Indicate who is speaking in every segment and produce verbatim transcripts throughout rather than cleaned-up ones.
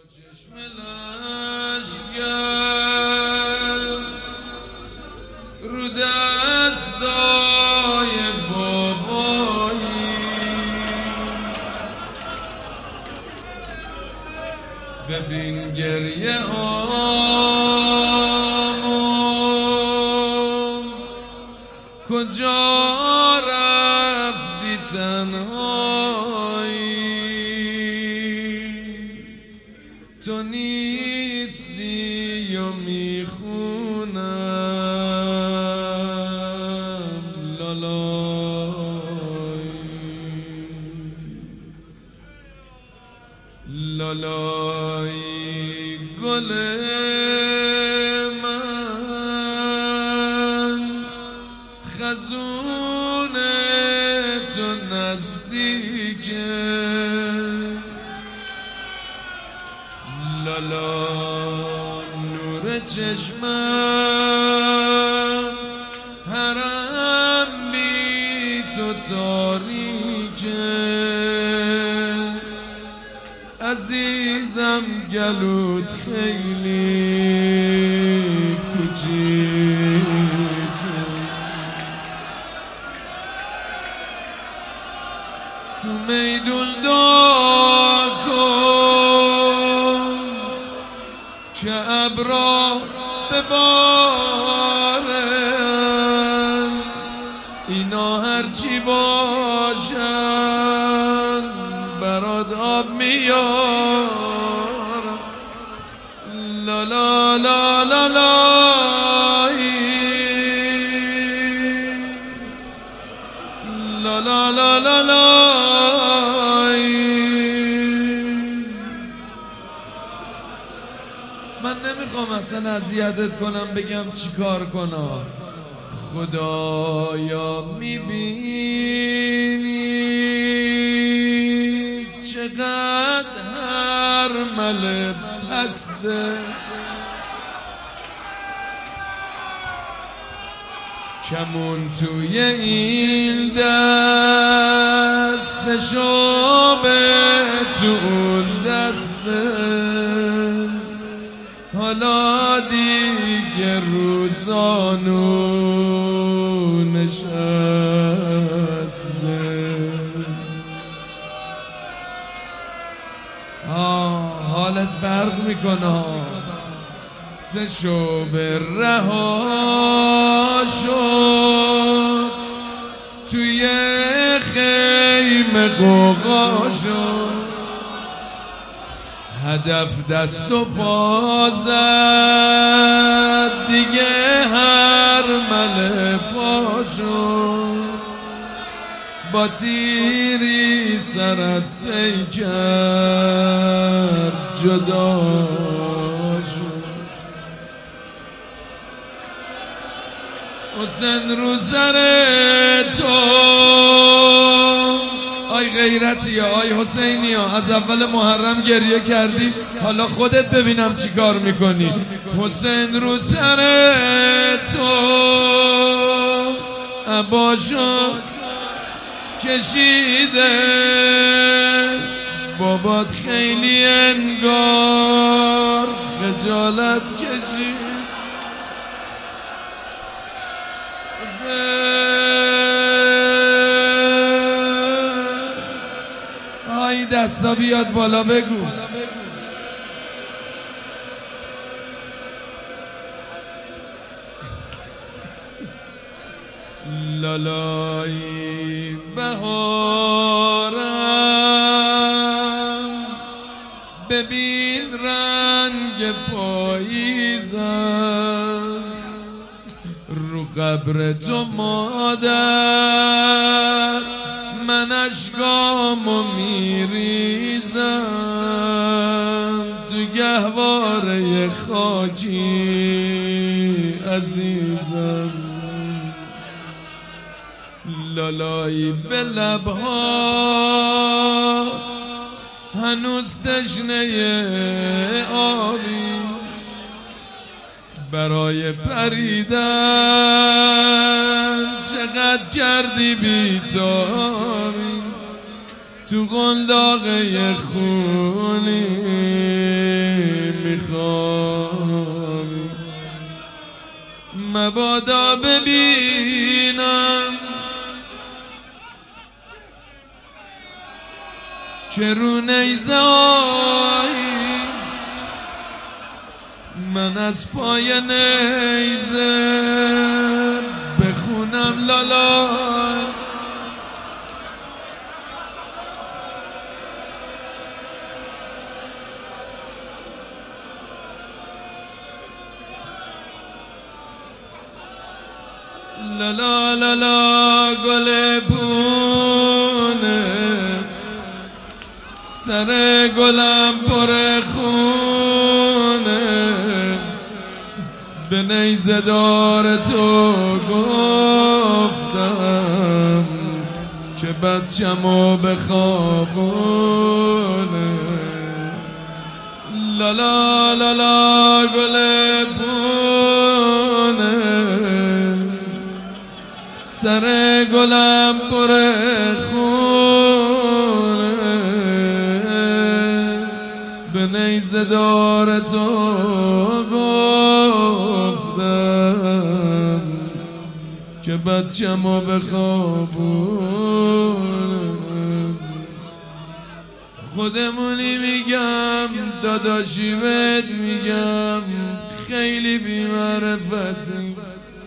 Speaker 1: چشم لشگر رو دستای بابایی ببین گریه آمو کجا رفتی تنهایی تو نیستی یا میخونم لالای لالای گل من خزون تو نزدیکه لالا نور چشمم حرم بی تو تاریکه عزیزم گلوت خیلی کوچیکه تو میدون دعا کن که ابرا ببارن اینا هرچی باشن برات آب میارن لا لا لا لا لا لا لا لا لا من نمیخوام اصلا اذیتت کنم بگم چی کار کنم خدایا میبینی چقدر حرمل پسته کمون توی این دست شابه تو اون دسته حالا دیگه روزانو نشسته آه حالت فرق میکنه سه شعبه رها شد توی خیمه قوقا شد هدف دست و پا زد دیگه حرمل پا شد با تیری سر از پیکر جدا شد حسین رو سر تو آی غیرتی آی حسینی از اول محرم گریه کردی حالا خودت ببینم چی کار میکنی حسین رو سر تو عباشو کشیده بابات خیلی انگار خجالت کشید آی دستا بیاد بالا بگو لالای بهارم ببین رنگ پاییزم رو قبر تو مادر من اشکامو میریزم تو گهواره خاکی عزیزم لالایی به لبهات هنوز تشنه آبی برای پریدن چقدر کردی بی‌تابی تو قنداقه خونی مبادا ببینم که رو نیزه من از پای نیزه بخونم لالا لالا لالا گل پونه سر گلم پر خونه به نیزه دار تو گفتم که بچه‌مو بخوابونه لالا لالا گل پونه سر گلم پر خونه به نیزه دار تو گفتم که بچه‌مو بخوابونه خودمونی میگم داداشی بهت میگم خیلی بی‌معرفتی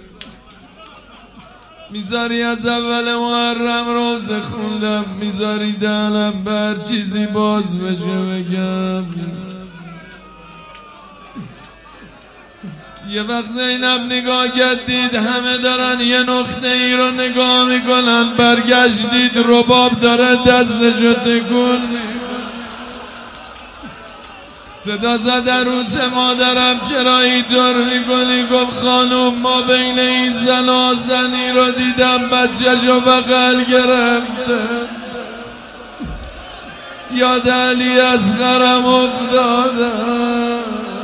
Speaker 1: میذاری از اول محرم روزه خوندم میذاری دهنم بر چیزی باز بشه بگم یه وقت زینب نگاه کردید همه دارن یه نقطه ای رو نگاه میکنن برگشتید رباب داره دستشو تکون صدا زد عروس مادرم چرا اینطور میکنی گفت خانم ما بین این زن و زنی رو دیدم بچه‌شو بغل گرفته یاد علی اصغرم افتادم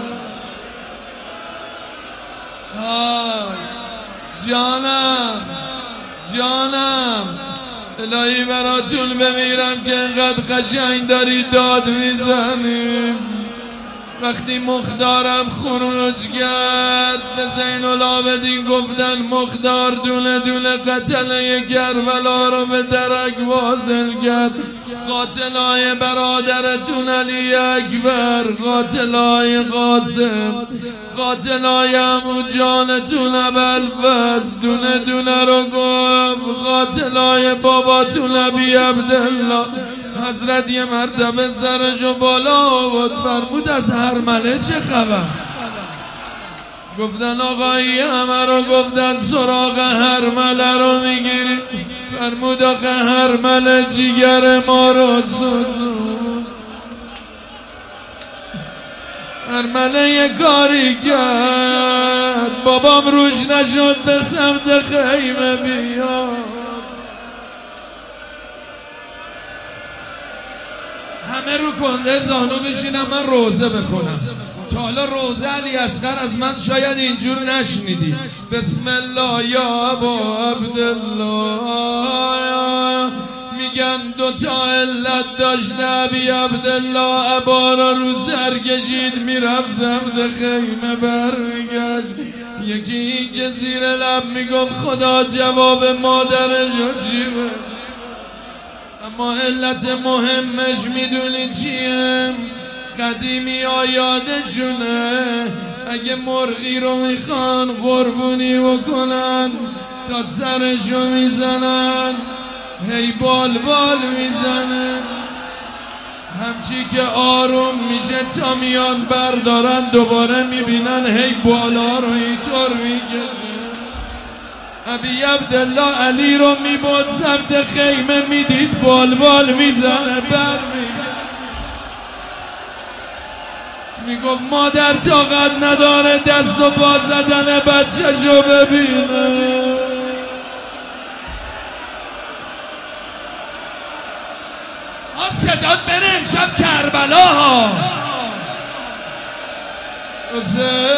Speaker 1: جانم جانم الهی براتون بمیرم که انقدر قشنگ داری داد میزنیم وقتی مختارم خروج کرد به زین العابدین گفتن مختار دونه دونه قتله کربلا رو به درک واصل کرد قاتلای برادرتون علی اکبر قاتلای قاسم قاتلای عمو جانتون ابوالفضل دونه دونه رو گفت قاتلای باباتون ابی عبدالله حضرت یه مرتبه سرشو بالا آورد فرمود از هرمله چه خبر گفتن آقایی همه رو گفتن سراغ هرمله رو میگیری فرمود آقا هرمله جیگر ما رو سوزون هرمله یه کاری کرد بابام روش نشد به سمت خیمه بیاد همه رو کنده زانو بشینم من روزه بخونم تا حالا روزه علی اصغر از من شاید اینجور نشنیدی بسم الله یا ابا عبدالله میگن دوتا علت داشت ابی عبدالله ابا را رو سر کشید میرفت سمت خیمه برگشت یکی این که زیر لب میگفت خدا جواب مادرشو جیبه اما علت مهمش میدونی چیه قدیمی ها یادشونه اگه مرغی رو میخوان قربونی بکنن تا سرشو میزنن هی بال بال میزنه همچی که آروم میشه تا میان بردارن دوباره میبینن هی بالا رو اینطور میکشه ابی عبدالله علی رو میبود سمت خیمه میدید بال بال میزنه بر میگفت مادر طاقت نداره دست و پا زدن بچه‌شو ببینه ها صدات بره امشب کربلا ها حسین